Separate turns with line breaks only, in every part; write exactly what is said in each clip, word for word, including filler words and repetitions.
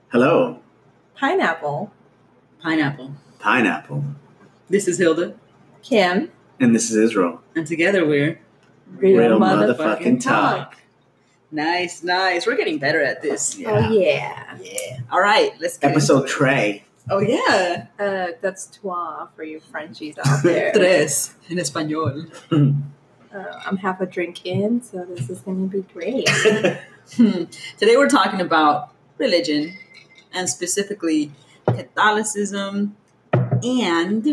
Hello.
Pineapple.
Pineapple.
Pineapple.
This is Hilda.
Kim.
And this is Israel.
And together we're
Real,
Real
motherfucking,
motherfucking
talk.
talk.
nice, nice. We're getting better at this.
Yeah.
Oh, yeah.
Yeah. All right, let's get
Episode
into it.
Trey.
Oh, yeah.
Uh, that's trois for you Frenchies out there.
Tres en español.
uh, I'm half a drink in, so this is going to be great.
Hmm. Today we're talking about religion, and specifically Catholicism and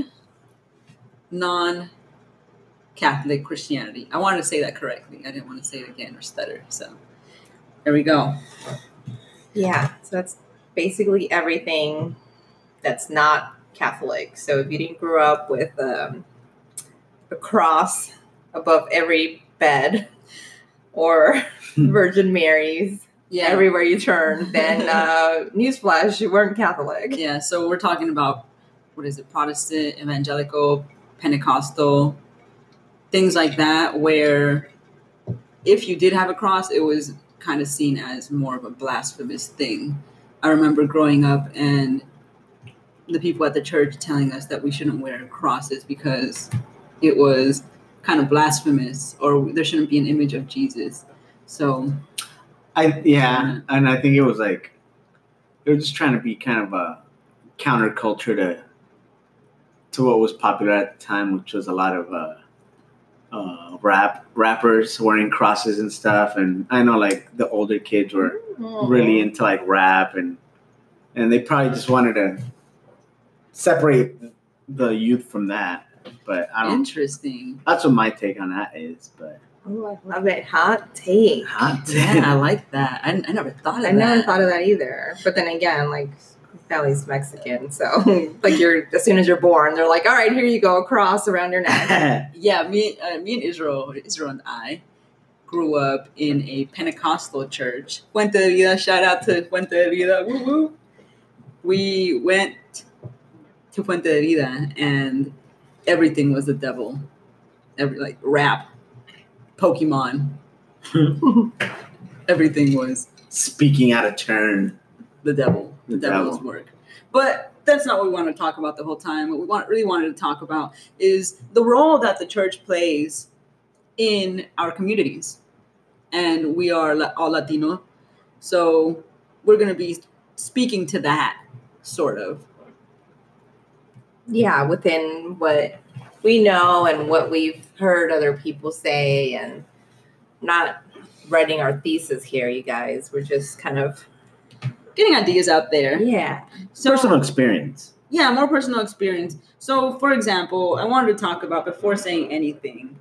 non-Catholic Christianity. I wanted to say that correctly. I didn't want to say it again or stutter. So there we go.
Yeah, so that's basically everything that's not Catholic. So if you didn't grow up with um, a cross above every bed or Virgin Marys
Yeah.
everywhere you turn, then uh, newsflash, you weren't Catholic.
Yeah, so we're talking about, what is it, Protestant, evangelical, Pentecostal, things like that, where if you did have a cross, it was kind of seen as more of a blasphemous thing. I remember growing up and the people at the church telling us that we shouldn't wear crosses because it was kind of blasphemous, or there shouldn't be an image of Jesus. So
I yeah, and I think it was like they were just trying to be kind of a counterculture to to what was popular at the time, which was a lot of uh, uh, rap rappers wearing crosses and stuff. And I know like the older kids were
Mm-hmm.
really into like rap, and and they probably just wanted to separate the youth from that. But I don't.
interesting.
That's what my take on that is. But
Oh, I love it. Hot take.
hot
Yeah, I like that. I, I never thought of
I
that.
never thought of that either. But then again, like, Sally's Mexican, so like you're as soon as you're born, they're like, all right, here you go, a cross around your neck.
Yeah, me, uh, me and Israel, Israel and I grew up in a Pentecostal church. Fuente de Vida, shout out to Fuente de Vida. Woo woo. We went to Fuente de Vida, and everything was the devil. Every like rap, Pokemon, everything was
speaking out of turn.
the devil, the,
The
devil's
devil.
work. But that's not what we want to talk about the whole time. What we want, really wanted to talk about is the role that the church plays in our communities. And we are la- all Latino. So we're going to be speaking to that, sort of.
Yeah, within what we know and what we've heard other people say, and not writing our thesis here, you guys. We're just kind of
Getting ideas out there.
yeah.
So,
Personal experience.
Yeah, more personal experience. So, for example, I wanted to talk about, before saying anything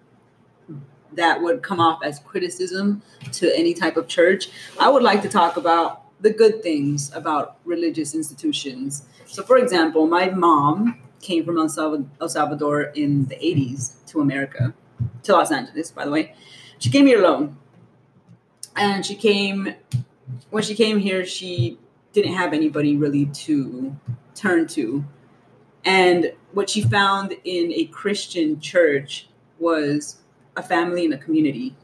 that would come off as criticism to any type of church, I would like to talk about the good things about religious institutions. So, for example, my mom came from El Salvador, El Salvador in the eighties to America, to Los Angeles, by the way. She came here alone. And she came, when she came here, she didn't have anybody really to turn to. And what she found in a Christian church was a family and a community.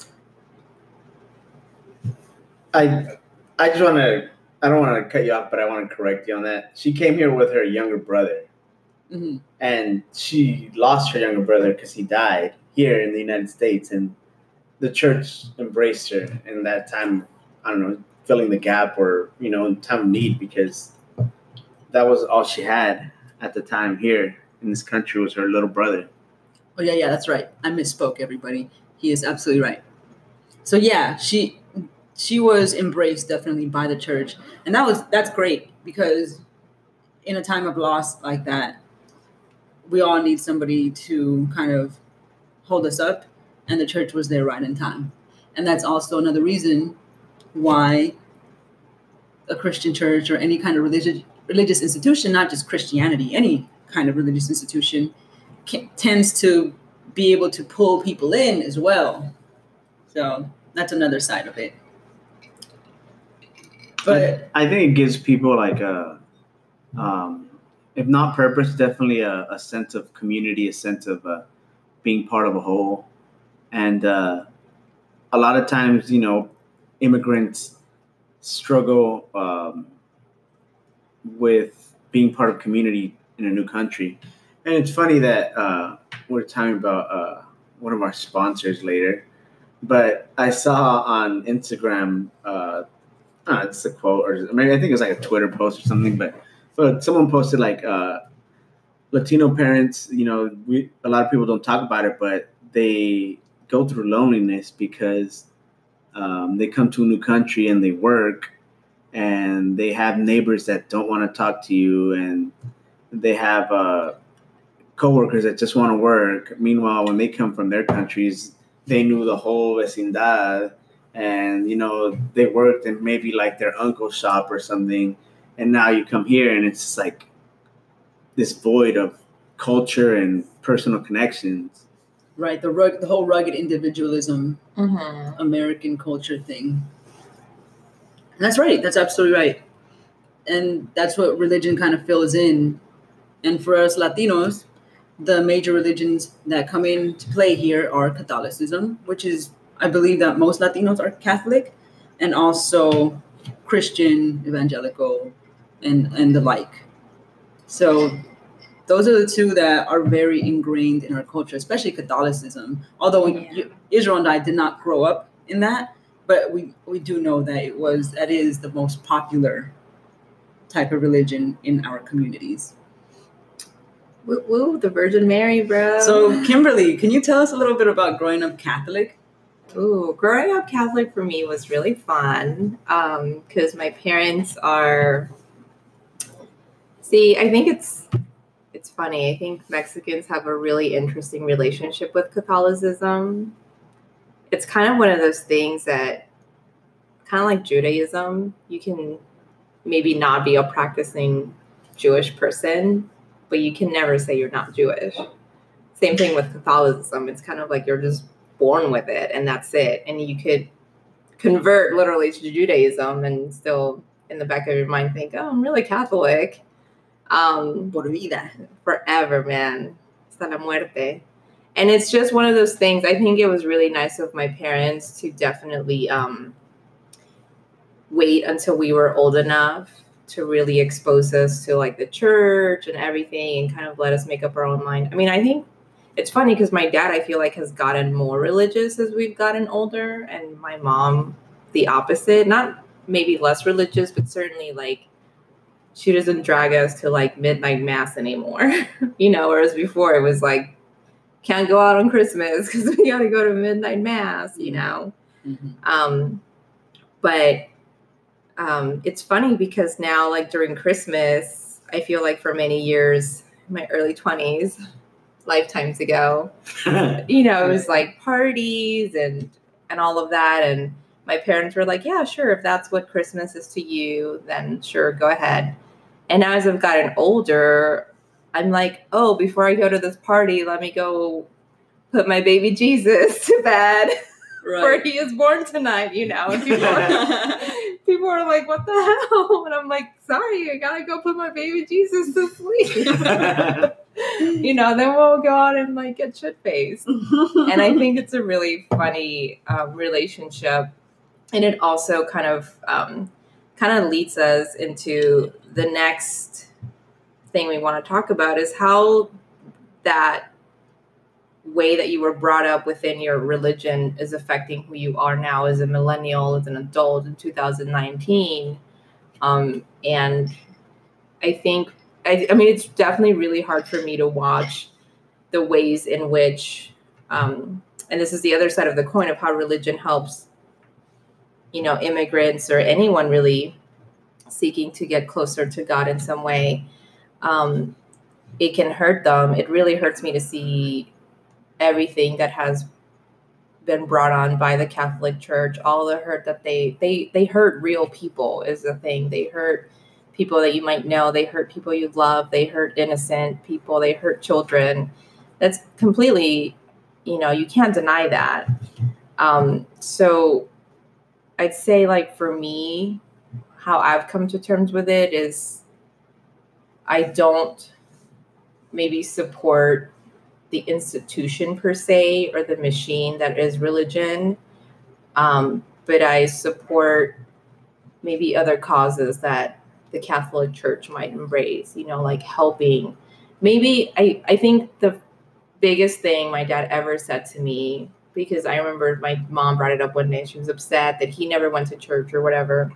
I I just want to. I don't want to cut you off, but I want to correct you on that. She came here with her younger brother,
Mm-hmm.
and she lost her younger brother because he died here in the United States, and the church embraced her in that time. I don't know, filling the gap, or you know, in time of need, because that was all she had at the time here in this country was her little brother.
Oh, yeah, yeah, that's right. I misspoke, everybody. He is absolutely right. So, yeah, she she was embraced definitely by the church. And that was that's great, because in a time of loss like that, we all need somebody to kind of hold us up. And the church was there right in time. And that's also another reason why a Christian church or any kind of religious religious institution, not just Christianity, any kind of religious institution, can, tends to be able to pull people in as well. So that's another side of it. But
I, I think it gives people like a, um, if not purpose, definitely a, a sense of community, a sense of uh, being part of a whole. And uh, a lot of times, you know, immigrants struggle um, with being part of community in a new country. And it's funny that uh, we're talking about uh, one of our sponsors later, but I saw on Instagram, uh, I don't know, it's a quote, or maybe I think it was like a Twitter post or something, but but someone posted like uh, Latino parents, you know, we a lot of people don't talk about it, but they go through loneliness because um, they come to a new country and they work, and they have neighbors that don't want to talk to you, and they have uh, coworkers that just want to work. Meanwhile, when they come from their countries, they knew the whole vecindad, and you know they worked in maybe like their uncle's shop or something, and now you come here and it's just like this void of culture and personal connections.
Right, the rug, the whole rugged individualism,
Mm-hmm.
American culture thing. That's right. That's absolutely right. And that's what religion kind of fills in. And for us Latinos, the major religions that come into play here are Catholicism, which is, I believe that most Latinos are Catholic, and also Christian, evangelical, and, and the like. So those are the two that are very ingrained in our culture, especially Catholicism. Although
Yeah.
you, Israel and I did not grow up in that, but we, we do know that it was that is the most popular type of religion in our communities.
Woo, woo, the Virgin Mary, bro.
So, Kimberly, can you tell us a little bit about growing up Catholic?
Ooh, growing up Catholic for me was really fun because um, my parents are. See, I think it's it's funny. I think Mexicans have a really interesting relationship with Catholicism. It's kind of one of those things that, kind of like Judaism, you can maybe not be a practicing Jewish person, but you can never say you're not Jewish. Same thing with Catholicism. It's kind of like you're just born with it and that's it. And you could convert literally to Judaism and still in the back of your mind think, oh, I'm really Catholic. Um,
Por vida.
Forever, man. Hasta la muerte. And it's just one of those things. I think it was really nice of my parents to definitely um, wait until we were old enough to really expose us to like the church and everything and kind of let us make up our own mind. I mean, I think it's funny because my dad, I feel like, has gotten more religious as we've gotten older, and my mom, the opposite. Not maybe less religious, but certainly like she doesn't drag us to like midnight mass anymore, you know, whereas before it was like, can't go out on Christmas because we got to go to midnight mass, you know.
Mm-hmm.
Um, but um, it's funny because now, like during Christmas, I feel like for many years, my early twenties, lifetimes ago, you know, it was like parties and and all of that. And my parents were like, yeah, sure. If that's what Christmas is to you, then sure, go ahead. And now as I've gotten older, I'm like, oh, before I go to this party, let me go put my baby Jesus to bed.
Right.
For he is born tonight, you know. And people are, people are like, what the hell? And I'm like, sorry, I gotta go put my baby Jesus to sleep. You know, then we'll go out and like get shit faced. And I think it's a really funny um, relationship. And it also kind of um, kind of leads us into the next thing we want to talk about is how that way that you were brought up within your religion is affecting who you are now as a millennial, as an adult in two thousand nineteen. Um, and I think, I, I mean, it's definitely really hard for me to watch the ways in which, um, and this is the other side of the coin of how religion helps, you know, immigrants or anyone really seeking to get closer to God in some way. Um, it can hurt them. It really hurts me to see everything that has been brought on by the Catholic Church, all the hurt that they they they hurt real people is the thing. They hurt people that you might know. They hurt people you love. They hurt innocent people. They hurt children. That's completely, you know, you can't deny that. Um, so I'd say, like, for me, how I've come to terms with it is I don't maybe support the institution per se or the machine that is religion, um, but I support maybe other causes that the Catholic Church might embrace, you know, like helping. Maybe I, I think the biggest thing my dad ever said to me, because I remember my mom brought it up one day, she was upset that he never went to church or whatever.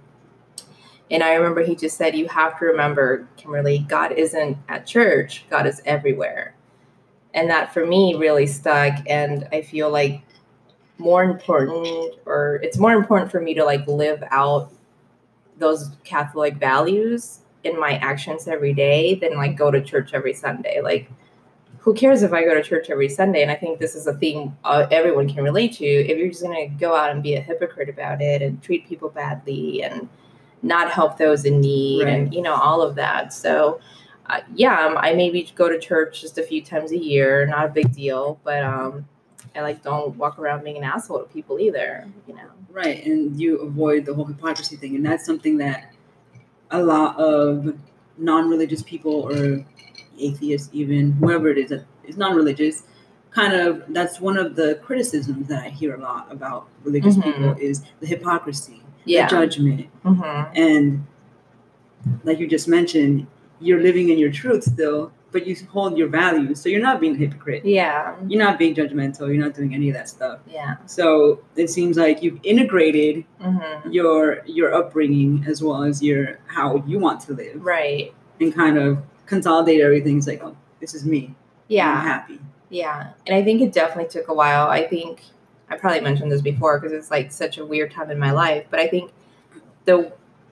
And I remember he just said, you have to remember, Kimberly, God isn't at church, God is everywhere. And that for me really stuck. And I feel like more important, or it's more important for me to like live out those Catholic values in my actions every day than like go to church every Sunday. Like, who cares if I go to church every Sunday? And I think this is a theme uh, everyone can relate to. If you're just going to go out and be a hypocrite about it and treat people badly and not help those in need, right, and, you know, all of that. So, uh, yeah, um, I maybe go to church just a few times a year, not a big deal, but um, I like don't walk around being an asshole to people either, you know.
Right, and you avoid the whole hypocrisy thing, and that's something that a lot of non-religious people or atheists, even whoever it is that is non-religious, kind of, that's one of the criticisms that I hear a lot about religious mm-hmm. people is the hypocrisy, yeah. the judgment, mm-hmm. and like you just mentioned, you're living in your truth still, but you hold your values, so you're not being a hypocrite.
Yeah,
you're not being judgmental. You're not doing any of that stuff.
Yeah.
So it seems like you've integrated
mm-hmm.
your your upbringing as well as your how you want to live,
right?
And kind of consolidate everything. It's like, oh, this is me.
Yeah,
I'm happy.
Yeah, and I think it definitely took a while. I think I probably mentioned this before because it's like such a weird time in my life, but I think the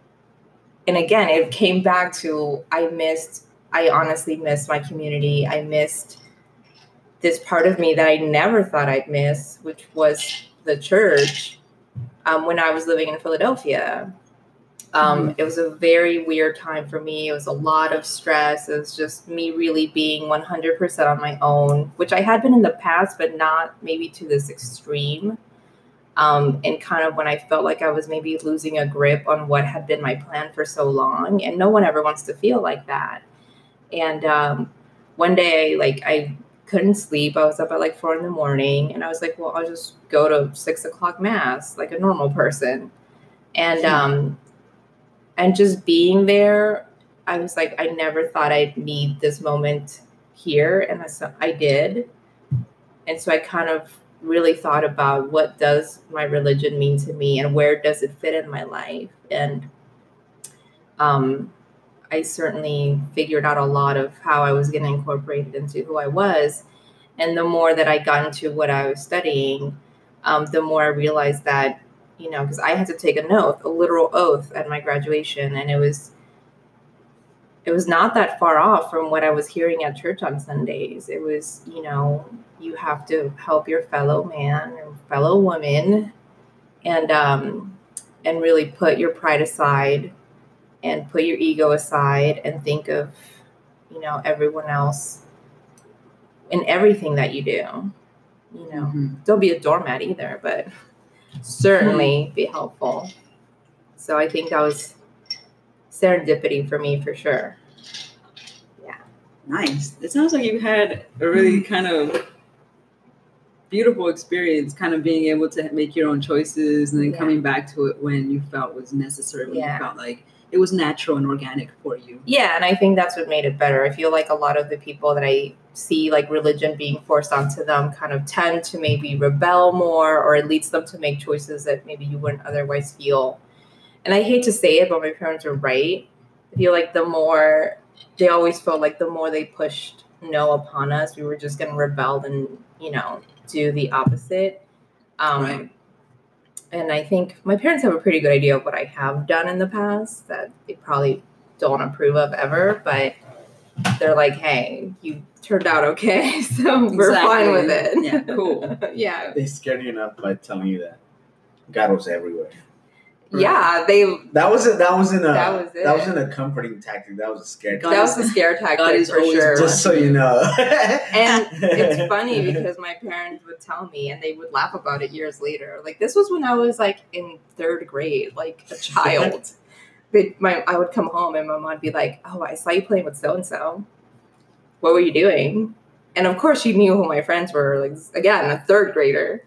and again, it came back to I missed. I honestly missed my community. I missed this part of me that I never thought I'd miss, which was the church. Um, when I was living in Philadelphia, um, mm-hmm. it was a very weird time for me. It was a lot of stress. It was just me really being one hundred percent on my own, which I had been in the past, but not maybe to this extreme. Um, and kind of when I felt like I was maybe losing a grip on what had been my plan for so long. And no one ever wants to feel like that. And um, one day, like, I couldn't sleep. I was up at like four in the morning, and I was like, well, I'll just go to six o'clock mass like a normal person. And um, and just being there, I was like, I never thought I'd need this moment here, and I, I did. And so I kind of really thought about what does my religion mean to me, and where does it fit in my life, and um. I certainly figured out a lot of how I was going to incorporate it into who I was. And the more that I got into what I was studying, um, the more I realized that, you know, because I had to take an oath, a literal oath at my graduation. And it was, it was not that far off from what I was hearing at church on Sundays. It was, you know, you have to help your fellow man or fellow woman and, um, and really put your pride aside and put your ego aside and think of, you know, everyone else in everything that you do. You know, mm-hmm. Don't be a doormat either, but certainly be helpful. So I think that was serendipity for me for sure. Yeah.
Nice. It sounds like you had a really kind of beautiful experience, kind of being able to make your own choices and then yeah. coming back to it when you felt was necessary, when yeah. you felt like it was natural and organic for you.
Yeah, and I think that's what made it better. I feel like a lot of the people that I see like religion being forced onto them kind of tend to maybe rebel more, or it leads them to make choices that maybe you wouldn't otherwise feel. And I hate to say it, but my parents are right. I feel like the more, they always felt like the more they pushed no upon us, we were just going to rebel and, you know, do the opposite. Um, right. And I think my parents have a pretty good idea of what I have done in the past that they probably don't approve of ever, but they're like, hey, you turned out okay, so we're exactly. fine with it.
Yeah, cool.
Yeah.
They scared you enough by telling you that God was everywhere.
Right. Yeah, they.
That was it. That wasn't a.
That was it.
That wasn't a comforting tactic. That was a scare.
That was a scare tactic for sure.
Just so you know.
And it's funny because my parents would tell me, and they would laugh about it years later. Like, this was when I was like in third grade, like a child. But my, I would come home and my mom would be like, "Oh, I saw you playing with so and so. What were you doing?" And of course, she knew who my friends were. Like, again, a third grader.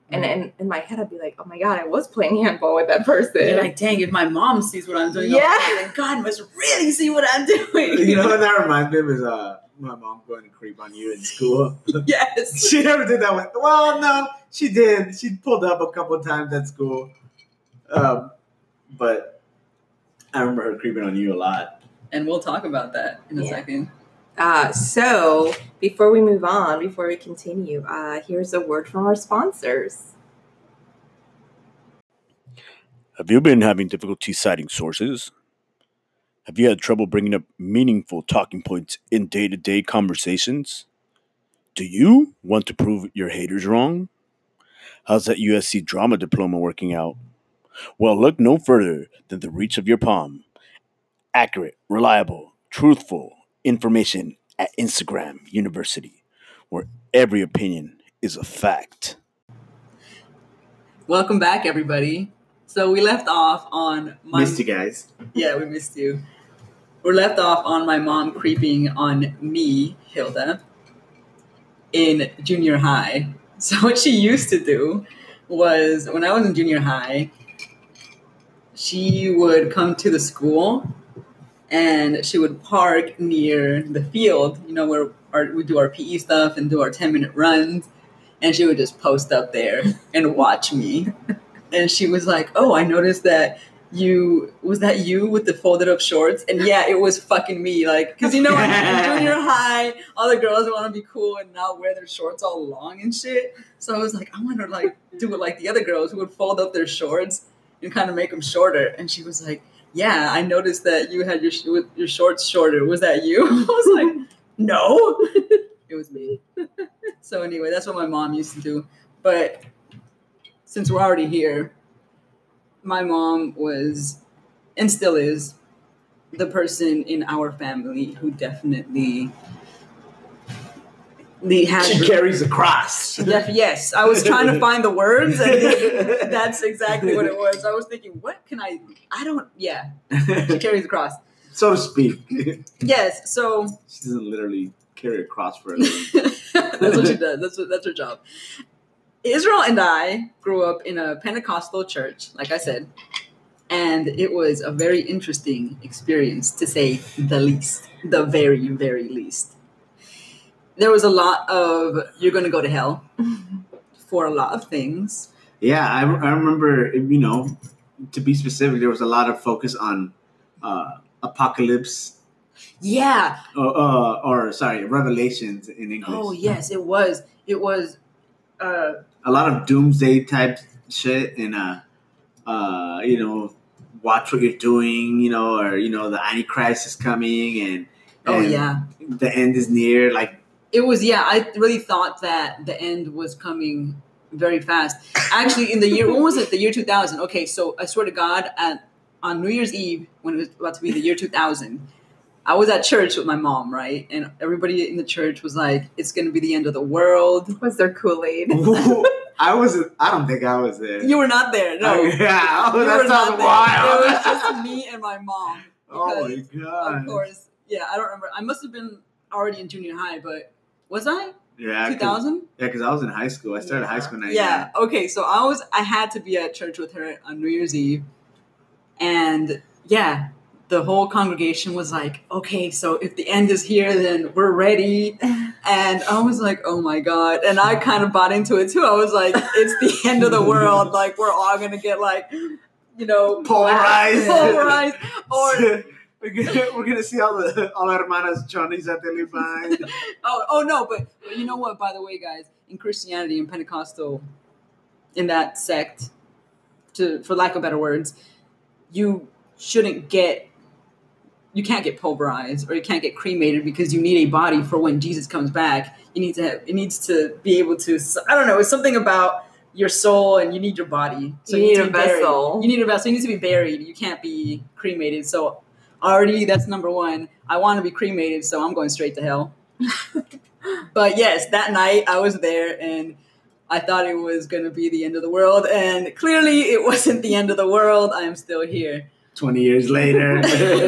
And in, in my head, I'd be like, oh my God, I was playing handball with that person.
You're like, dang, if my mom sees what I'm doing,
Yeah.
oh my God must really see what I'm doing.
You know what that reminds me of is uh, my mom going to creep on you in school.
Yes.
She never did that with. Well, no, she did. She pulled up a couple times at school, um, but I remember her creeping on you a lot.
And we'll talk about that in a
Yeah.
second.
Uh, so before we move on, before we continue, uh, here's a word from our sponsors.
Have you been having difficulty citing sources? Have you had trouble bringing up meaningful talking points in day-to-day conversations? Do you want to prove your haters wrong? How's that U S C drama diploma working out? Well, look no further than the reach of your palm. Accurate, reliable, truthful information at Instagram University, where every opinion is a fact.
Welcome back, everybody. So we left off on my
Missed you guys.
Yeah, we missed you. We're left off on my mom creeping on me, Hilda, in junior high. So what she used to do was, when I was in junior high, she would come to the school and she would park near the field, you know, where our, we do our P E stuff and do our ten-minute runs. And she would just post up there and watch me. And she was like, oh, I noticed that you, was that you with the folded up shorts? And yeah, it was fucking me. Like, because you know, in, in junior high, all the girls want to be cool and not wear their shorts all long and shit. So I was like, I want to like do it like the other girls who would fold up their shorts and kind of make them shorter. And she was like, yeah, I noticed that you had your, your shorts shorter. Was that you? I was like, no, it was me. So anyway, that's what my mom used to do. But since we're already here, my mom was, and still is, the person in our family who definitely the has.
She carries a cross.
Def- yes, I was trying to find the words, and that's exactly what it was. I was thinking, what can I? I don't. Yeah, she carries a cross,
so to speak.
Yes, so
she doesn't literally carry a cross for a living.
That's what she does. That's what, that's her job. Israel and I grew up in a Pentecostal church, like I said, and it was a very interesting experience, to say the least, the very, very least. There was a lot of, you're going to go to hell for a lot of things.
Yeah, I, I remember, you know, to be specific, there was a lot of focus on uh, apocalypse.
Yeah.
Uh, uh, or, sorry, Revelations in English.
Oh, yes, it was. It was. Uh,
a lot of doomsday type shit and, uh, uh, you know, watch what you're doing, you know, or, you know, the Antichrist is coming and, and
oh, yeah.
the end is near. Like,
it was, yeah, I really thought that the end was coming very fast. Actually, in the year, when was it? The year two thousand. Okay, so I swear to God, at on New Year's Eve, when it was about to be the year two thousand, I was at church with my mom, right? And everybody in the church was like, it's going to be the end of the world.
Was there Kool-Aid?
I wasn't, I don't think I was there.
You were not there, no.
Oh, yeah, oh,
you
that sounds wild.
It was just me and my mom.
Oh, my God.
Of course. Yeah, I don't remember. I must have been already in junior high, but was I?
Yeah.
two thousand?
Yeah, because I was in high school. I started
yeah.
high school in
Yeah, okay, so I was, I had to be at church with her on New Year's Eve. And yeah, the whole congregation was like, okay, so if the end is here, then we're ready. And I was like, oh my God. And I kind of bought into it too. I was like, it's the end of the world. Like, we're all going to get like, you know,
polarized.
Polarized. Or
we're gonna, we're gonna see all the all our hermanas Johnny's at the Levi.
oh, oh no, but, but you know what, by the way, guys, in Christianity and Pentecostal, in that sect, to for lack of better words, you shouldn't get You can't get pulverized or you can't get cremated because you need a body for when Jesus comes back. You need to have, it needs to be able to, I don't know, it's something about your soul and you need your body. So
you,
you
need
need
a vessel.
Buried. You need a vessel. You need to be buried. You can't be cremated. So already that's number one. I want to be cremated, so I'm going straight to hell. But yes, that night I was there and I thought it was going to be the end of the world. And clearly it wasn't the end of the world. I am still here.
twenty years later,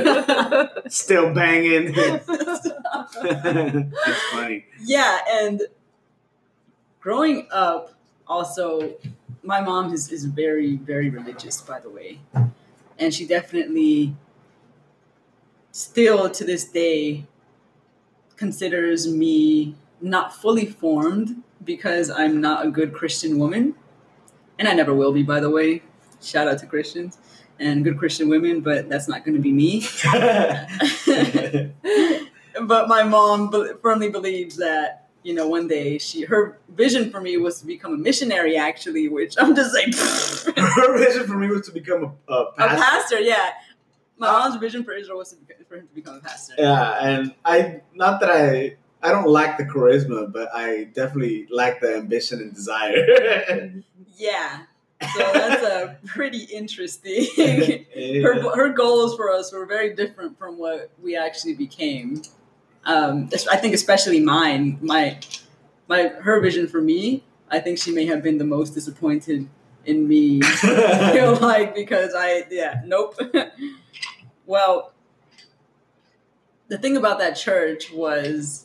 still banging. That's funny.
Yeah, and growing up also, my mom is, is very, very religious, by the way. And she definitely, still to this day, considers me not fully formed because I'm not a good Christian woman. And I never will be, by the way. Shout out to Christians and good Christian women, but that's not going to be me. But my mom be- firmly believes that, you know, one day she her vision for me was to become a missionary, actually, which I'm just like...
Her vision for me was to become a, a pastor.
A pastor, yeah. My mom's vision for Israel was to be, for him to become a pastor.
Yeah, and I, not that I, I don't lack the charisma, but I definitely lack the ambition and desire.
Yeah. So that's a pretty interesting.
Yeah.
Her her goals for us were very different from what we actually became. Um, I think especially mine, my my her vision for me. I think she may have been the most disappointed in me. I feel like because I yeah nope. Well, the thing about that church was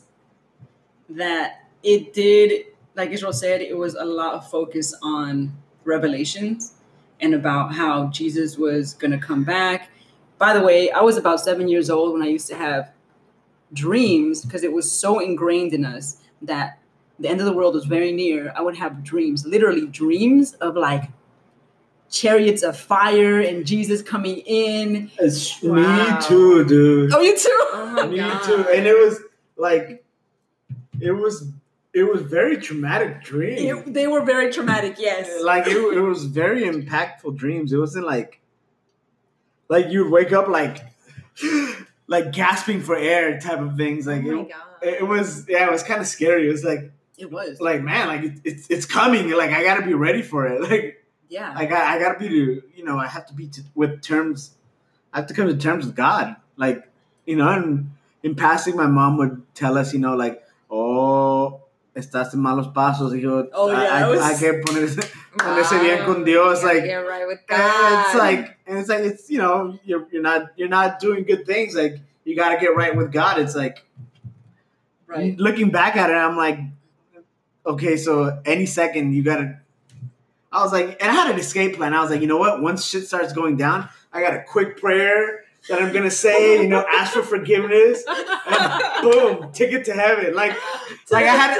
that it did, like Israel said, it was a lot of focus on revelations and about how Jesus was going to come back. By the way, I was about seven years old when I used to have dreams because it was so ingrained in us that the end of the world was very near. I would have dreams, literally dreams of like chariots of fire and Jesus coming in.
It's
Wow.
me too, dude.
Oh, you too?
Oh my
Me
God.
too. And it was like, it was, it was very traumatic dreams.
It- they were very traumatic, yes.
Like it, it was very impactful dreams. It wasn't like, like you'd wake up like, like gasping for air type of things. Like
Oh my
it,
God.
it was, yeah, it was kind of scary. It was like,
It was.
like man, like it, it's it's coming. Like I gotta be ready for it. Like
Yeah.
I got I gotta be to you know I have to be to, with terms. I have to come to terms with God. Like you know, and in passing, my mom would tell us, you know, like, oh, estás en malos pasos, hijo.
Oh, yeah,
I,
it was-
I, I que ponerse, ponerse bien con Dios.
You gotta
Like
get right with
and
God.
it's like and it's like it's you know you're you're not you're not doing good things. Like you gotta get right with God. It's like
Right.
looking back at it, I'm like, okay, so any second you gotta. I was like, and I had an escape plan. I was like, you know what? Once shit starts going down, I got a quick prayer that I'm gonna say. You know, ask for forgiveness, and boom, ticket to heaven. Like, like I had,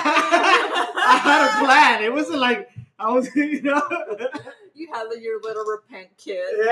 I had a plan. It wasn't like I was, you know.
You had your little repent kid.
Yeah.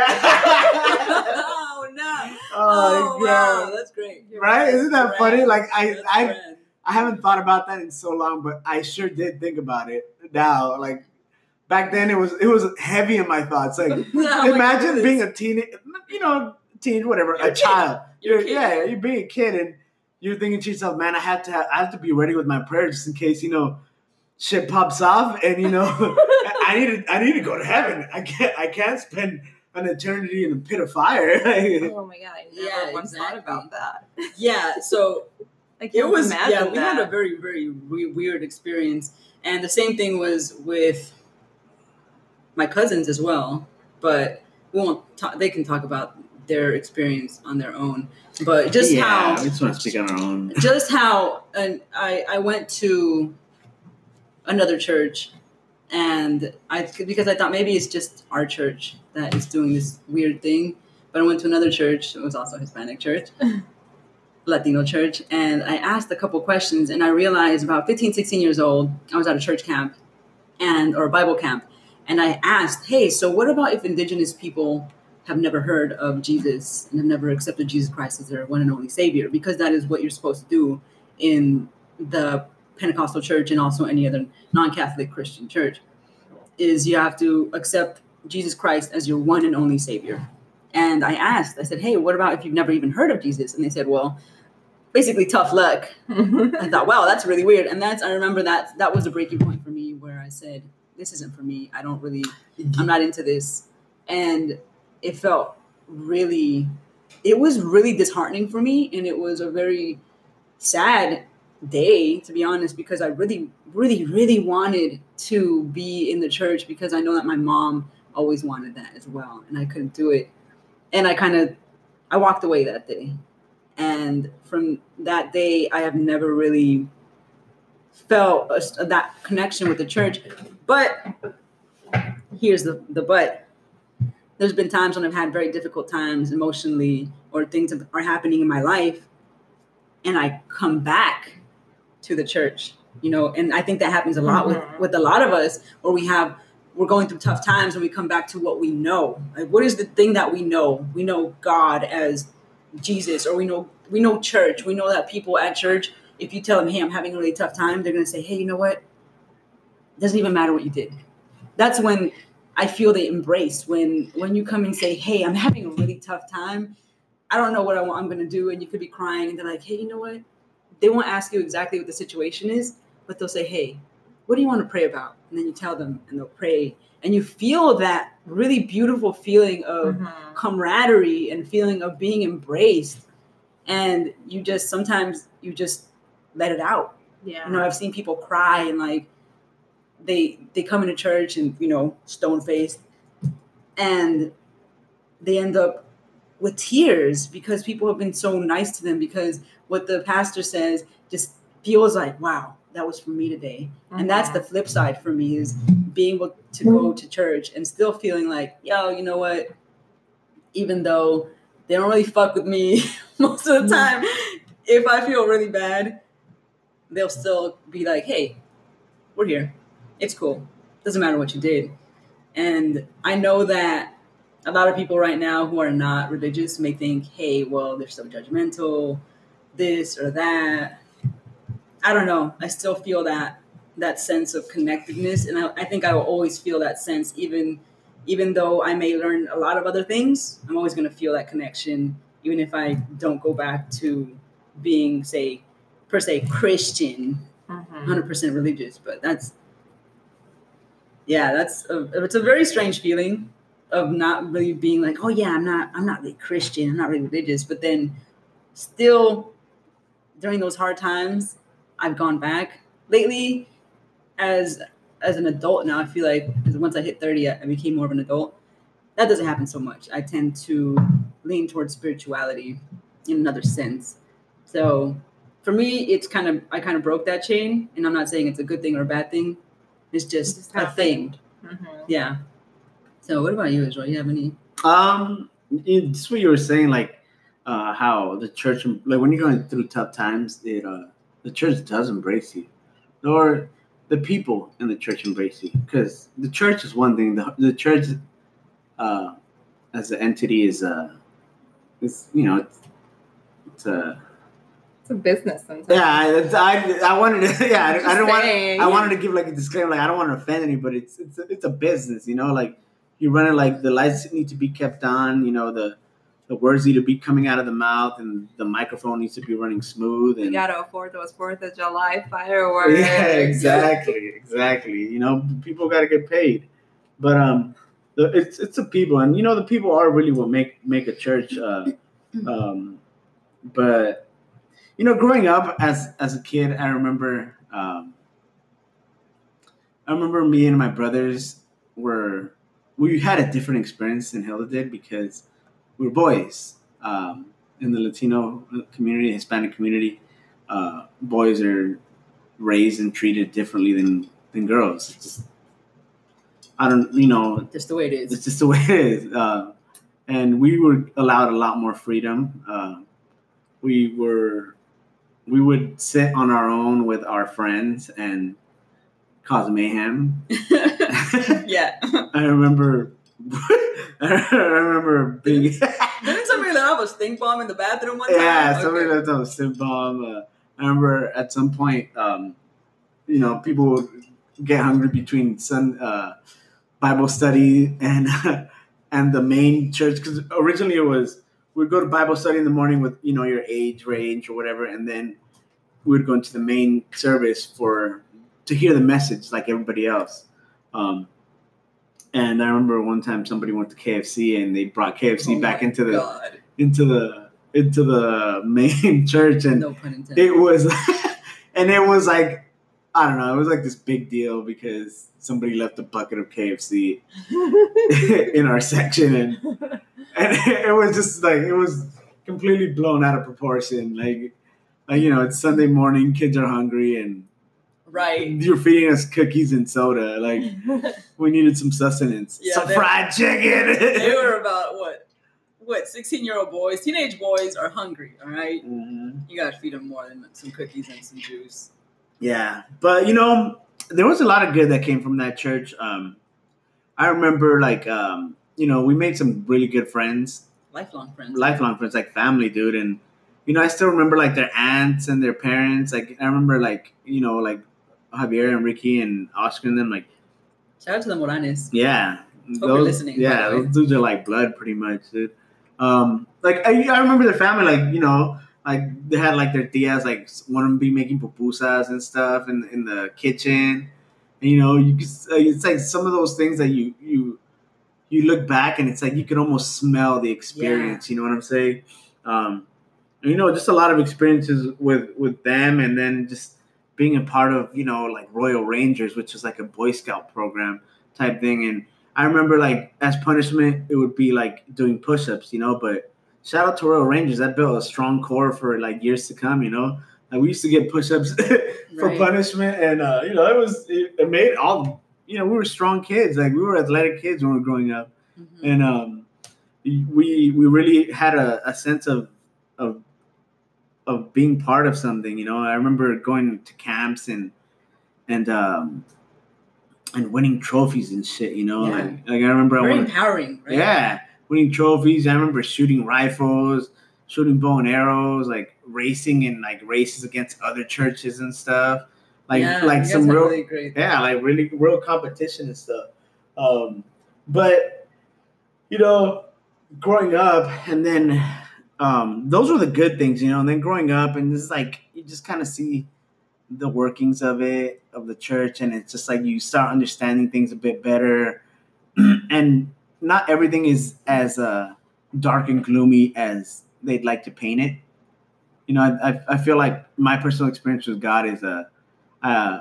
Oh no!
Oh,
wow,
God.
that's great.
Right? Isn't that funny? Like I,
That's
I,
grand.
I haven't thought about that in so long, but I sure did think about it now. Like back then, it was it was heavy in my thoughts. Like
Oh my
imagine
goodness.
being a teen, you know, teen, whatever,
You're a
a
kid.
child.
You're a
You're,
kid.
yeah, you're being a kid, and you're thinking to yourself, man, I have to, have, I have to be ready with my prayer just in case, you know, shit pops off, and you know, I need to, I need to go to heaven. I can't, I can't spend an eternity in a pit of fire.
Oh my God, I never
Yeah,
once
exactly.
thought about that.
Yeah, so
I
it
can't
was
imagine
yeah we
that.
had a very very we- weird experience, and the same thing was with my cousins as well, but we won't talk, they can talk about their experience on their own, but just
yeah,
how
we just want to speak on our own.
just how and I, I went to another church, and I because I thought maybe it's just our church that is doing this weird thing, but I went to another church. It was also a Hispanic church, Latino church, and I asked a couple questions, and I realized about fifteen, sixteen years old, I was at a church camp and or a Bible camp, and I asked, hey, so what about if indigenous people have never heard of Jesus and have never accepted Jesus Christ as their one and only Savior? Because that is what you're supposed to do in the Pentecostal church and also any other non-Catholic Christian church, is you have to accept Jesus Christ as your one and only Savior. And I asked, I said, hey, what about if you've never even heard of Jesus? And they said, well, basically tough luck. I thought, wow, that's really weird. And that's, I remember that that was a breaking point for me where I said, this isn't for me. I don't really, I'm not into this. And it felt really, it was really disheartening for me. And it was a very sad day, to be honest, because I really, really, really wanted to be in the church because I know that my mom always wanted that as well. And I couldn't do it. And I kind of, I walked away that day. And from that day, I have never really felt a, that connection with the church. But here's the, the but. There's been times when I've had very difficult times emotionally, or things are happening in my life, and I come back to the church, you know, and I think that happens a lot with, with a lot of us, where we have, we're going through tough times and we come back to what we know. Like, what is the thing that we know? We know God as Jesus, or we know, we know church. We know that people at church, if you tell them, hey, I'm having a really tough time, they're going to say, hey, you know what? It doesn't even matter what you did. That's when I feel they embrace, when, when you come and say, hey, I'm having a really tough time. I don't know what I want, I'm going to do. And you could be crying and they're like, hey, you know what? They won't ask you exactly what the situation is, but they'll say, hey, what do you want to pray about? And then you tell them and they'll pray. And you feel that really beautiful feeling of mm-hmm. camaraderie and feeling of being embraced. And you just, sometimes you just let it out.
Yeah.
You know, I've seen people cry and like, they, they come into church and, you know, stone faced, and they end up with tears because people have been so nice to them, because what the pastor says just feels like, wow, that was for me today. Mm-hmm. And that's the flip side for me, is being able to go to church and still feeling like, yo, you know what? Even though they don't really fuck with me most of the time, if I feel really bad, they'll still be like, hey, we're here. It's cool. Doesn't matter what you did. And I know that a lot of people right now who are not religious may think, hey, well, they're so judgmental, this or that. I don't know. I still feel that that sense of connectedness. And I, I think I will always feel that sense, even, even though I may learn a lot of other things. I'm always going to feel that connection, even if I don't go back to being, say, per se, Christian, mm-hmm. one hundred percent religious. But that's, yeah, that's a, it's a very strange feeling of not really being like, oh yeah, I'm not, I'm not really Christian, I'm not really religious. But then still during those hard times, I've gone back lately as, as an adult now. I feel like once I hit thirty, I became more of an adult. That doesn't happen so much. I tend to lean towards spirituality in another sense. So for me, it's kind of, I kind of broke that chain, and I'm not saying it's a good thing or a bad thing. It's just, it's just a thing. Mm-hmm. Yeah. So what about you, Israel? You have any?
Um, it's what you were saying, like uh, how the church, like when you're going through tough times, it uh, the church does embrace you, or the people in the church embrace you. Because the church is one thing. The the church, uh, as an entity, is uh, is you know, it's, it's a
It's a business sometimes.
Yeah, it's, I I wanted to yeah I, I don't want I wanted to give like a disclaimer, like I don't want to offend anybody. It's it's a, it's a business, you know, like you run it, like the lights need to be kept on, you know, the the words need to be coming out of the mouth, and the microphone needs to be running smooth. And
you gotta afford those Fourth of July fireworks.
Yeah, exactly, exactly. You know, people got to get paid, but um, the, it's it's the people, and you know, the people are really what make make a church. Uh, um, but. You know, growing up as as a kid, I remember, um, I remember me and my brothers were, we had a different experience than Hilda did, because we were boys. Um, in the Latino community, Hispanic community, uh, boys are raised and treated differently than, than girls. It's just, I don't, you know.
Just the way it is.
It's just the way it is. Uh, and we were allowed a lot more freedom. Uh, we were... We would sit on our own with our friends and cause mayhem.
Yeah.
I remember I remember being
Didn't somebody let off a stink bomb in the bathroom one time?
Yeah,
okay.
somebody let off a stink bomb. Uh, I remember at some point, um, you know, people would get hungry between sun, uh, Bible study and and the main church, because originally it was, we'd go to Bible study in the morning with, you know, your age range or whatever, and then we would go into the main service for to hear the message like everybody else. Um, and I remember one time somebody went to K F C and they brought K F C oh back into the God. into the into the main church, and
no pun intended.
It was and it was like, I don't know, it was like this big deal because somebody left a bucket of K F C in our section, and and it was just like, it was completely blown out of proportion. Like, like, you know, it's Sunday morning, kids are hungry, and
Right.
You're feeding us cookies and soda. Like, we needed some sustenance.
Yeah,
some
they-
fried chicken.
They were about what? What? sixteen-year-old boys, teenage boys are hungry. All right?
Mhm.
You gotta feed them more than some cookies and some juice.
Yeah, but you know, there was a lot of good that came from that church. Um, I remember, like, um, you know, we made some really good friends,
Lifelong friends.
lifelong friends, like family, dude. And you know, I still remember like their aunts and their parents. Like, I remember, like, you know, like Javier and Ricky and Oscar and them. Like,
Shout out to the Moranes.
yeah,
you're listening, by
Yeah,
the way.
those dudes are like blood, pretty much, dude. Um, like I, I remember their family, like, you know. Like, they had, like, their tias, like, one of them be making pupusas and stuff in, in the kitchen. And, you know, you could, uh, it's like some of those things that you, you you look back and it's like you can almost smell the experience. You know what I'm saying? Um, and, you know, just a lot of experiences with, with them, and then just being a part of, you know, like Royal Rangers, which is like a Boy Scout program type thing. And I remember, like, as punishment, it would be, like, doing push-ups, you know, but shout out to Royal Rangers. That built a strong core for like years to come. You know, like we used to get push-ups for
Right.
punishment, and uh, you know, it was it, it made all. You know, we were strong kids. Like, we were athletic kids when we were growing up,
Mhm.
and um, we we really had a, a sense of of of being part of something. You know, I remember going to camps and and um, and winning trophies and shit. You know,
Yeah.
like like I remember I
Very
won.
empowering, right?
Yeah, winning trophies. I remember shooting rifles, shooting bow and arrows, like racing in like races against other churches and stuff. Like
yeah,
like
you guys
some
had
real
really great.
yeah, like really real competition and stuff. Um, but you know, growing up and then um, those were the good things, you know. And then growing up and it's like you just kind of see the workings of it of the church, and it's just like you start understanding things a bit better. And not everything is as uh, dark and gloomy as they'd like to paint it. You know, I, I, I feel like my personal experience with God is a uh,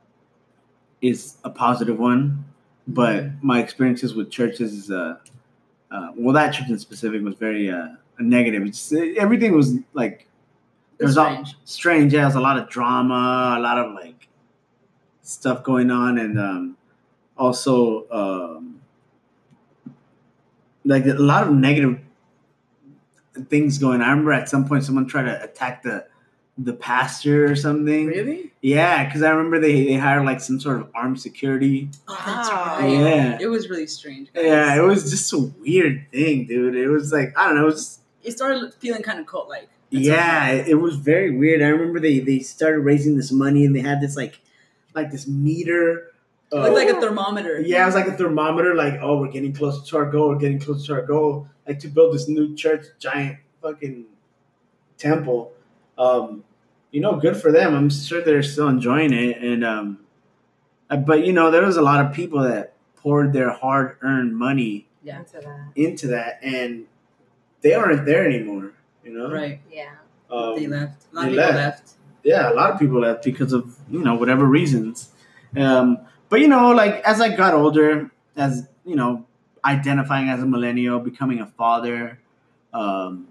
is a positive one, but my experiences with churches is a uh, well, that church in specific was very uh, negative. It's, everything was like there was all
Strange.
strange. Yeah, there was a lot of drama, a lot of like stuff going on, and um, also. Um, like a lot of negative things going on. I remember at some point someone tried to attack the the pastor or something.
Really?
Yeah, because I remember they, they hired like some sort of armed security.
Oh, that's
Wow.
right.
Yeah.
It was really strange. Guys.
Yeah, it was just a weird thing, dude. It was like, I don't know, it was just,
It started feeling kind of cult-like.
yeah, it, it was very weird. I remember they, they started raising this money and they had this like like this meter.
It
uh,
looked like a thermometer.
Yeah, it was like a thermometer, like, oh, we're getting closer to our goal, we're getting closer to our goal. Like to build this new church, giant fucking temple. Um, you know, good for them. I'm sure they're still enjoying it. And um, uh, but you know, there was a lot of people that poured their hard-earned money
Yeah.
Into that.
into that, and they aren't there anymore. You know,
Right.
Yeah.
Um,
They left. A lot
they
of people
left.
left.
Yeah, a lot of people left because of, you know, whatever reasons. Um, but, you know, like as I got older, as, you know, identifying as a millennial, becoming a father, um,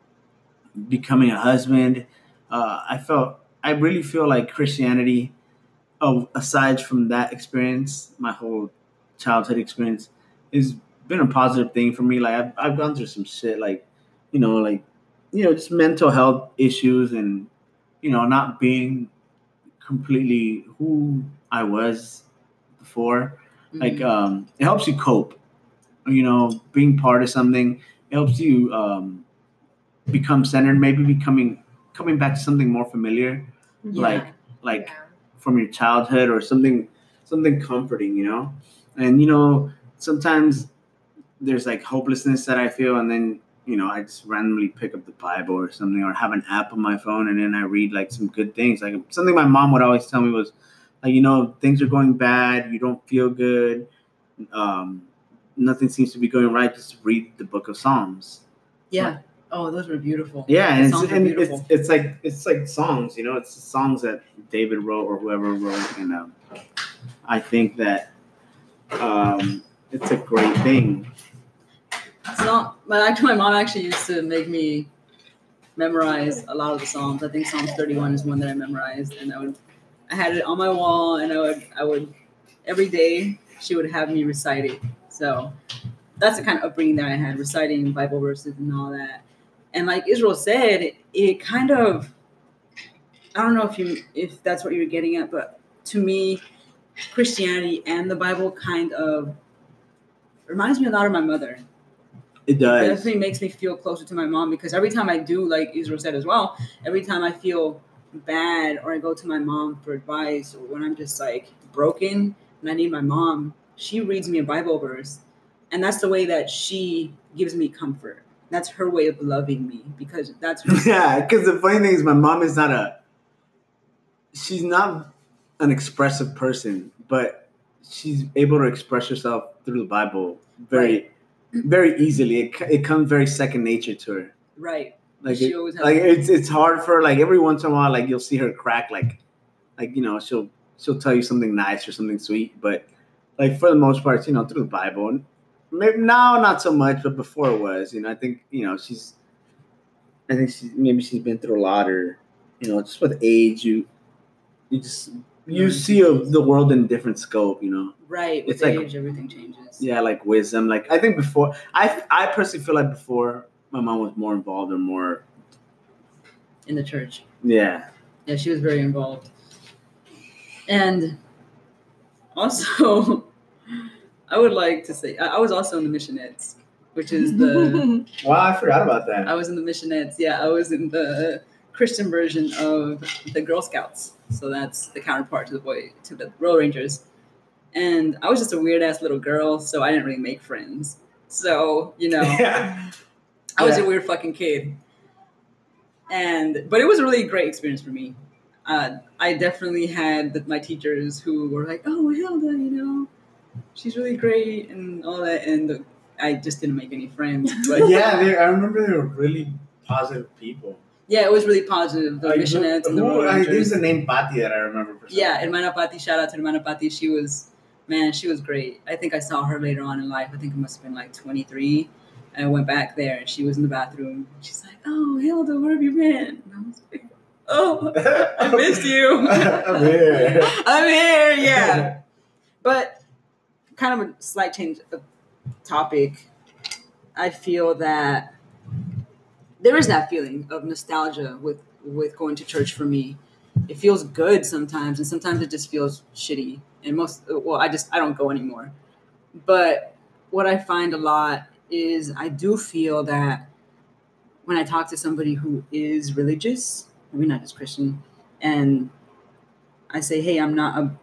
becoming a husband, uh, I felt, I really feel like Christianity, oh, aside from that experience, my whole childhood experience, has been a positive thing for me. Like I've, I've gone through some shit, like, you know, like, you know, just mental health issues and, you know, not being completely who I was before. Like,
Mhm.
um, it helps you cope. You know, being part of something, it helps you um, become centered. Maybe becoming coming back to something more familiar,
Yeah.
like like
Yeah.
from your childhood or something something comforting. You know, and you know sometimes there's like hopelessness that I feel, and then you know I just randomly pick up the Bible or something, or have an app on my phone, and then I read like some good things. Like something my mom would always tell me was, like, you know, things are going bad, you don't feel good, um, nothing seems to be going right. Just read the Book of Psalms.
Yeah. Oh, those were beautiful.
Yeah, and,
The
it's,
songs were
and
beautiful.
it's it's like it's like songs, you know, it's songs that David wrote or whoever wrote, and um, I think that um, it's a great thing.
So, but actually, my mom actually used to make me memorize a lot of the Psalms. I think Psalms thirty-one is one that I memorized, and I would I had it on my wall, and I would, I would, every day she would have me recite it. So that's the kind of upbringing that I had, reciting Bible verses and all that. And like Israel said, it, it kind of, I don't know if you, if that's what you're getting at, but to me, Christianity and the Bible kind of reminds me a lot of my mother.
It does.
It definitely makes me feel closer to my mom, because every time I do, like Israel said as well, every time I feel bad or I go to my mom for advice, or when I'm just like broken and I need my mom, she reads me a Bible verse, and that's the way that she gives me comfort. That's her way of loving me, because that's her.
Yeah, because the funny thing is, my mom is not a, she's not an expressive person, but she's able to express herself through the Bible very,
Right.
very easily. It, it comes very second nature to her.
Right.
Like,
She
it,
always has
like
a-
it's it's hard for her. Like every once in a while, like you'll see her crack, like, like you know, she'll she'll tell you something nice or something sweet, but like for the most part, you know, through the Bible. And maybe now not so much, but before it was. You know, I think you know she's, I think she maybe she's been through a lot, or you know, just with age, you you just you
Mhm.
see a, the world in a different scope. You know,
Right. With
It's like-
age, everything changes.
yeah, like wisdom. Like I think before, I I personally feel like before my mom was more involved or more,
In the church.
yeah.
Yeah, she was very involved. And also, I would like to say, I I was also in the Missionettes, which is the,
Wow, I forgot about that.
I was in the Missionettes. Yeah, I was in the Christian version of the Girl Scouts. So that's the counterpart to the boy, to the Royal Rangers. And I was just a weird ass little girl, so I didn't really make friends. So, you know,
Yeah.
I was
Yeah.
a weird fucking kid. And, but it was a really great experience for me. Uh, I definitely had the, my teachers who were like, oh, Hilda, you know, she's really great and all that. And the, I just didn't make any friends. But
yeah, they, I remember they were really positive people.
yeah, it was really positive. The
Like,
Missionettes and the
who-
Royal
I-
Rangers.
There's a name Patti that I remember. For some
Yeah,
reason.
Hermana Patti, shout out to Hermana Patti. She was, man, she was great. I think I saw her later on in life. I think it must have been like twenty-three. And I went back there and she was in the bathroom. She's like, oh, Hilda, where have you been? And I was like, oh, I missed you.
I'm here.
I'm here, yeah. But kind of a slight change of topic. I feel that there is that feeling of nostalgia with, with going to church for me. It feels good sometimes, and sometimes it just feels shitty. And most, well, I just, I don't go anymore. But what I find a lot is I do feel that when I talk to somebody who is religious, maybe not just Christian, and I say, hey, I'm not a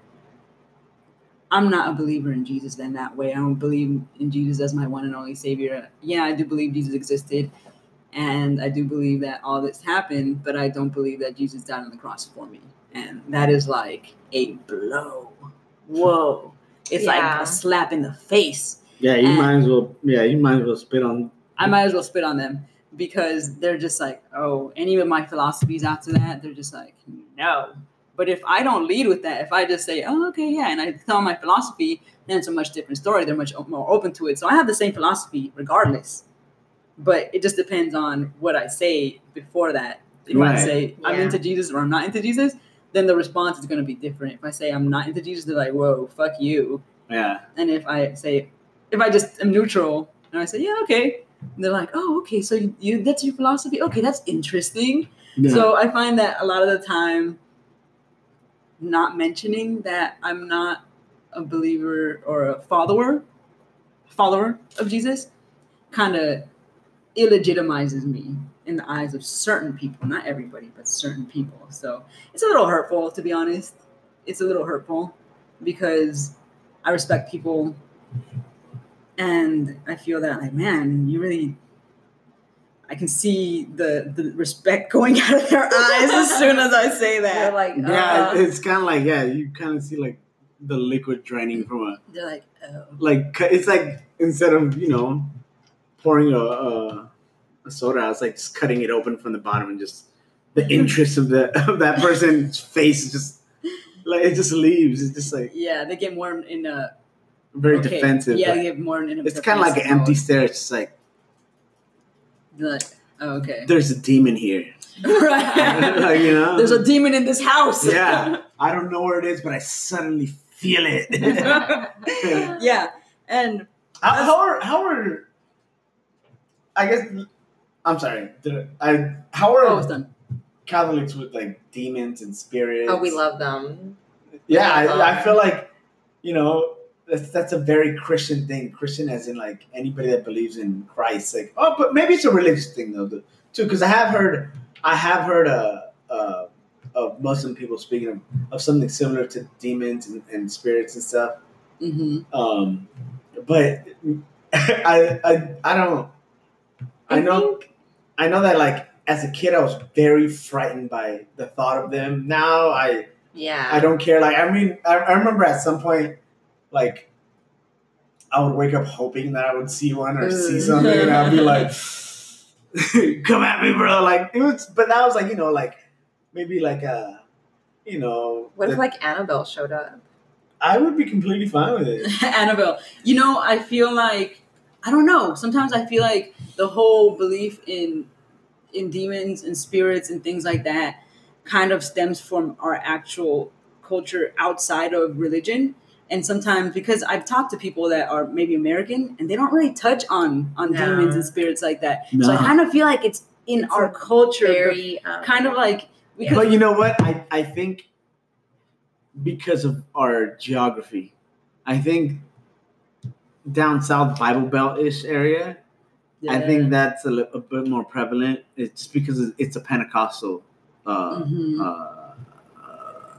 I'm not a believer in Jesus in that way. I don't believe in Jesus as my one and only savior. Yeah, I do believe Jesus existed, and I do believe that all this happened, but I don't believe that Jesus died on the cross for me. And that is like a blow. Whoa. It's
Yeah.
like a slap in the face.
Yeah, you
And-
might as well. Yeah, you might as well spit on.
I might as well spit on them because they're just like, oh, any of my philosophies after that, they're just like, no. But if I don't lead with that, if I just say, oh, okay, yeah, and I tell my philosophy, then it's a much different story. They're much more open to it. So I have the same philosophy regardless. But it just depends on what I say before that. If
Right.
I say I'm
Yeah.
into Jesus or I'm not into Jesus, then the response is going to be different. If I say I'm not into Jesus, they're like, whoa, fuck you.
Yeah.
And if I say, if I just am neutral and I say, yeah, okay, and they're like, oh, okay, so you, you that's your philosophy? Okay, that's interesting.
Yeah.
So I find that a lot of the time, not mentioning that I'm not a believer or a follower, follower of Jesus, kind of illegitimizes me in the eyes of certain people. Not everybody, but certain people. So it's a little hurtful, to be honest. It's a little hurtful because I respect people, and I feel that, like, man, you really. I can see the, the respect going out of their eyes as soon as I say
They're
that.
like,
yeah,
uh,
it's kind of like yeah, you kind of see like the liquid draining from a
They're like, oh.
like it's like instead of you know pouring a a, a soda out, it's like just cutting it open from the bottom and just the interest of the of that person's face is just like it just leaves. It's just like
Yeah, they get more in a
very
okay,
defensive.
Yeah,
Like,
they get more in a
it's kind of like an empty stare. It's just like
They're like, oh, okay.
there's a demon here.
Right.
Like, you know,
There's a demon in this house.
yeah, I don't know where it is, but I suddenly feel it.
Yeah. And
how, how are how are I guess I'm sorry. Did I how are
oh, it's done.
Catholics with like demons and spirits?
Oh, we love them.
Yeah,
Um,
I, I feel like, you know, that's that's a very Christian thing. Christian as in like anybody that believes in Christ. Like, oh, but maybe it's a religious thing though, too. Because I have heard, I have heard uh, uh, of Muslim people speaking of, of something similar to demons and, and spirits and stuff.
Mm-hmm.
Um, but I, I, I don't. I,
I
know,
think-
I know that like as a kid I was very frightened by the thought of them. Now I.
Yeah.
I don't care. Like, I mean, I, I remember at some point, like, I would wake up hoping that I would see one or see something, and I'd be like, "Come at me, bro!" Like it was, but that was like, you know, like maybe like a, you know,
What if
the-
like Annabelle showed up?
I would be completely fine with it.
Annabelle. You know, I feel like I don't know. Sometimes I feel like the whole belief in in demons and spirits and things like that kind of stems from our actual culture outside of religion. And sometimes because I've talked to people that are maybe American and they don't really touch on on
No.
demons and spirits like that. So I
No.
kind of feel like it's in
It's
our
a
culture,
Very um,
kind of like because
But you know what? I, I think because of our geography, I think down south Bible Belt ish area, I
Yeah.
think that's a, li- a bit more prevalent. It's because it's- it's a Pentecostal, uh,
Mhm.
uh, uh,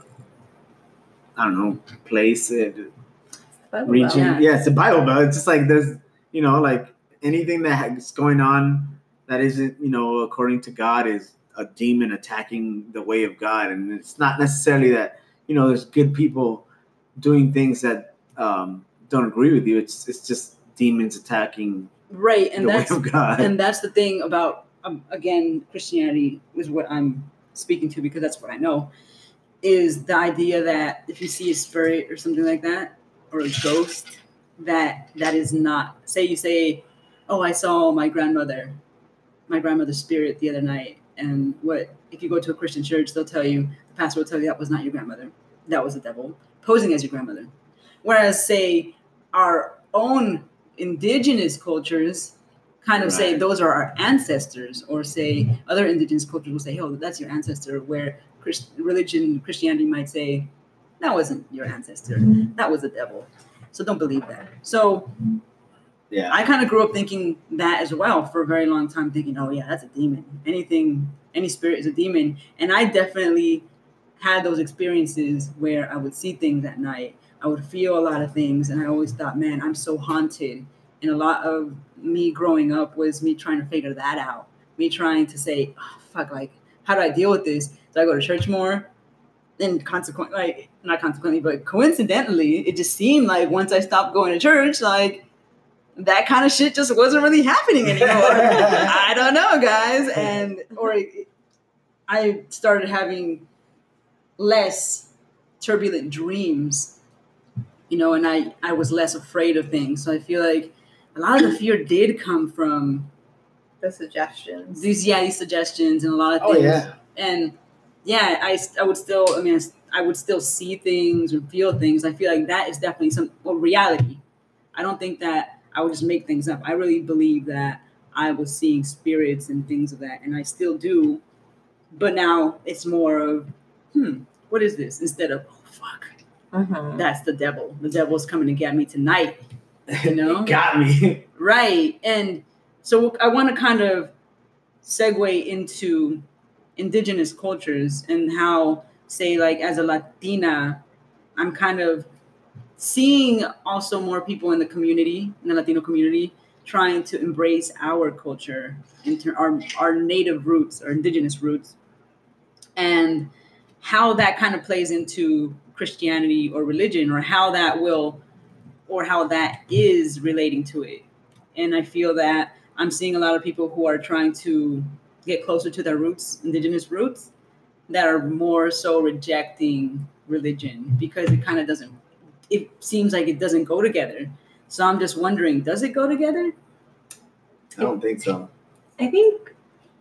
I don't know, place, uh,
Bible
region.
Yeah.
Yeah, it's a Bible Belt. It's just like there's, you know, like anything that's going on that isn't, you know, according to God is a demon attacking the way of God. And it's not necessarily that, you know, there's good people doing things that um, don't agree with you. It's it's just demons attacking
right, and
the way
that's
of God.
and that's the thing about um, again Christianity is what I'm speaking to because that's what I know is the idea that if you see a spirit or something like that or a ghost that that is not say you say oh I saw my grandmother my grandmother's spirit the other night and what if you go to a Christian church they'll tell you the pastor will tell you that was not your grandmother, that was the devil posing as your grandmother. Whereas say our own indigenous cultures kind of say
Right.
those are our ancestors, or say other indigenous cultures will say, oh, that's your ancestor, where Christ- religion, Christianity might say, that wasn't your ancestor, that was the devil. So don't believe that. So
Yeah.
I kind of grew up thinking that as well for a very long time, thinking, oh yeah, that's a demon. Anything, any spirit is a demon. And I definitely had those experiences where I would see things at night. I would feel a lot of things, and I always thought, man, I'm so haunted. And a lot of me growing up was me trying to figure that out. Me trying to say, oh, fuck, like, how do I deal with this? Do I go to church more? And consequently, like, not consequently, but coincidentally, it just seemed like once I stopped going to church, like, that kind of shit just wasn't really happening anymore. I don't know, guys. And, or I started having less turbulent dreams, you know, and I, I was less afraid of things. So I feel like a lot of the fear did come from
the suggestions.
these, yeah, these suggestions and a lot of
Oh,
things.
yeah.
And yeah, I, I would still, I mean, I would still see things and feel things. I feel like that is definitely some well, reality. I don't think that I would just make things up. I really believe that I was seeing spirits and things of that, and I still do. But now it's more of, hmm, what is this? Instead of, oh, fuck,
Mhm.
that's the devil. The devil's coming to get me tonight, you know?
It got me.
Right. And so I want to kind of segue into indigenous cultures and how, say, like as a Latina, I'm kind of seeing also more people in the community, in the Latino community, trying to embrace our culture, into our, our native roots, our indigenous roots, and how that kind of plays into Christianity or religion, or how that will, or how that is relating to it. And I feel that I'm seeing a lot of people who are trying to get closer to their roots, indigenous roots, that are more so rejecting religion because it kind of doesn't, it seems like it doesn't go together. So I'm just wondering, does it go together?
I don't think so.
I think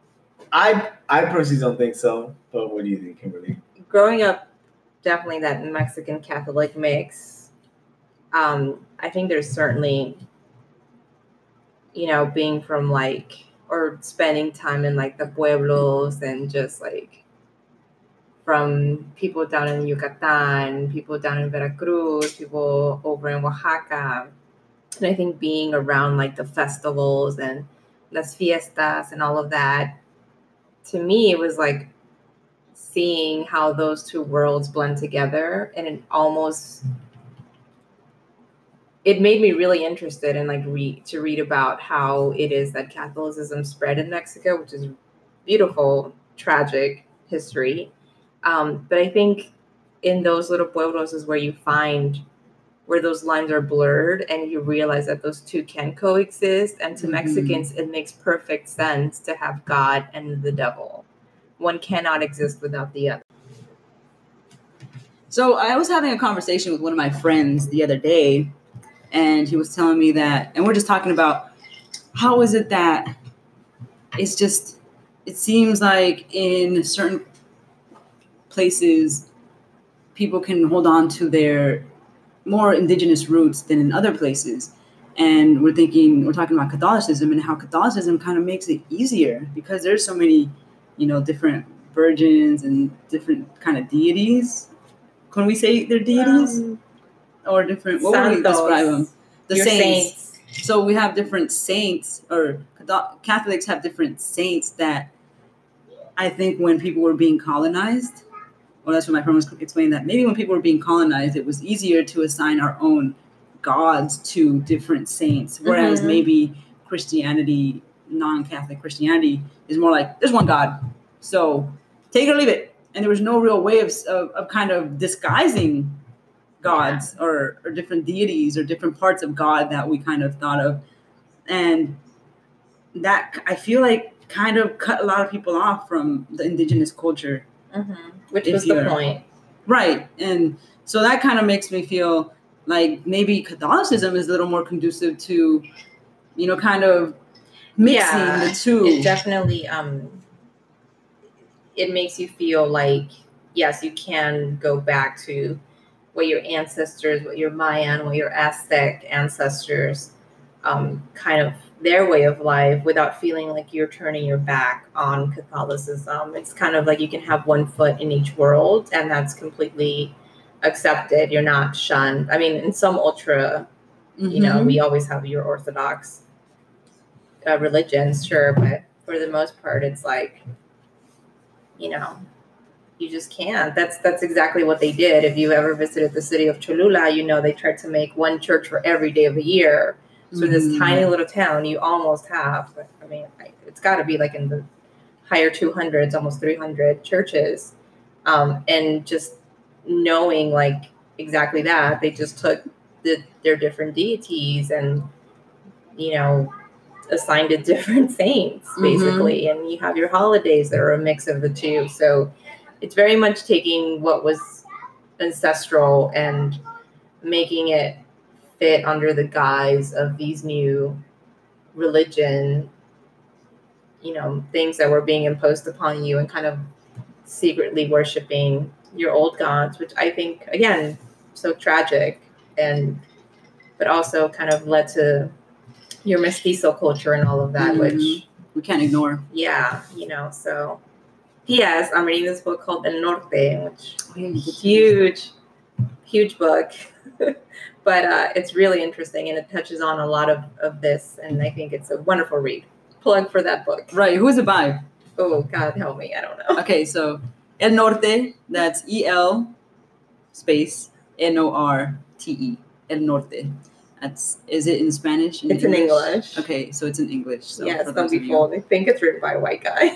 I I personally don't think so. But what do you think, Kimberly?
Growing up, definitely that Mexican Catholic mix. Um, I think there's certainly, you know, being from like, or spending time in like the pueblos and just like from people down in Yucatan, people down in Veracruz, people over in Oaxaca. And I think being around like the festivals and las fiestas and all of that, to me, it was like seeing how those two worlds blend together, and it almost it made me really interested in like read to read about how it is that Catholicism spread in Mexico, which is beautiful, tragic history. Um, but I think in those little pueblos is where you find where those lines are blurred and you realize that those two can coexist. And to
Mhm.
Mexicans, it makes perfect sense to have God and the devil. One cannot exist without the other.
So I was having a conversation with one of my friends the other day, and he was telling me that, and we're just talking about how is it that it's just, it seems like in certain places, people can hold on to their more indigenous roots than in other places. And we're thinking, we're talking about Catholicism and how Catholicism kind of makes it easier because there's so many, you know, different virgins and different kind of deities. Can we say they're deities?
Um,
Or different, what would we
Santos.
describe them? The
Your
saints.
saints.
So we have different saints, or Catholics have different saints that I think when people were being colonized, well, that's what my friend was explaining, that maybe when people were being colonized, it was easier to assign our own gods to different saints, whereas
Mhm.
maybe Christianity, non-Catholic Christianity, is more like, there's one God, so take it or leave it. And there was no real way of, of, of kind of disguising gods or, or different deities or different parts of God that we kind of thought of. And that, I feel like, kind of cut a lot of people off from the indigenous culture.
Mm-hmm. Which
If
was the
you're-
point.
Right. And so that kind of makes me feel like maybe Catholicism is a little more conducive to, you know, kind of mixing
Yeah,
the two.
It definitely um it makes you feel like, yes, you can go back to what your ancestors, what your Mayan, what your Aztec ancestors um kind of their way of life without feeling like you're turning your back on Catholicism. It's kind of like you can have one foot in each world and that's completely accepted. You're not shunned. I mean, in some ultra, you know,
Mhm.
we always have your Orthodox uh, religions, sure, but for the most part, it's like, you know, you just can't. That's that's exactly what they did. If you ever visited the city of Cholula, you know they tried to make one church for every day of the year. So in this
Mhm.
tiny little town, you almost have, I mean, it's got to be like in the higher two hundreds, almost three hundred churches. Um, and just knowing like exactly that, they just took the, their different deities and, you know, assigned to different saints, basically. And you have your holidays that are a mix of the two. So it's very much taking what was ancestral and making it fit under the guise of these new religion, you know, things that were being imposed upon you and kind of secretly worshiping your old gods, which I think, again, so tragic and but also kind of led to your mestizo culture and all of that,
Mhm.
which
we can't ignore.
yeah, you know, so P S I'm reading this book called El Norte, which
Oh, yeah, you did.
huge, huge book. But uh, it's really interesting and it touches on a lot of, of this. And I think it's a wonderful read. Plug for that book.
Right. Who is it by?
Oh, God help me. I don't know.
Okay, so El Norte, that's E L space N O R T E. El Norte. That's, is it in Spanish?
It's in English.
Okay, so it's in English. So
Yes,
for
don't
those
be
of you-
fooled. I think it's written by a white guy.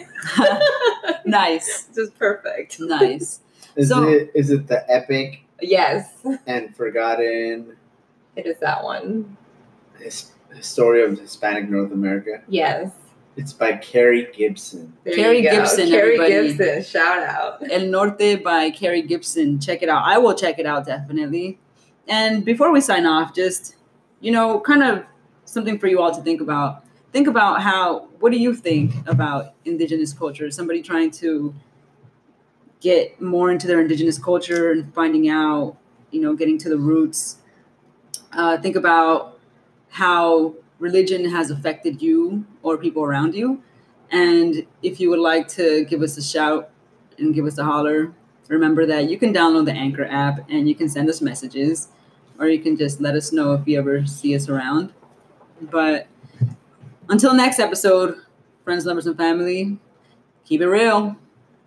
Nice.
Just perfect.
Nice.
Is
So-
it is it the epic
Yes,
and forgotten
it is that one.
his, story of Hispanic North America?
Yes.
It's by Carrie Gibson.
There
Carrie
you go.
Gibson,
Carrie
everybody.
Gibson, shout out.
El Norte by Carrie Gibson. Check it out. I will check it out, definitely. And before we sign off, just, you know, kind of something for you all to think about. think about how, what do you think about indigenous culture? Somebody trying to get more into their indigenous culture and finding out, you know, getting to the roots. Uh, think about how religion has affected you or people around you. And if you would like to give us a shout and give us a holler, remember that you can download the Anchor app and you can send us messages, or you can just let us know if you ever see us around. But until next episode, friends, lovers, and family, keep it real.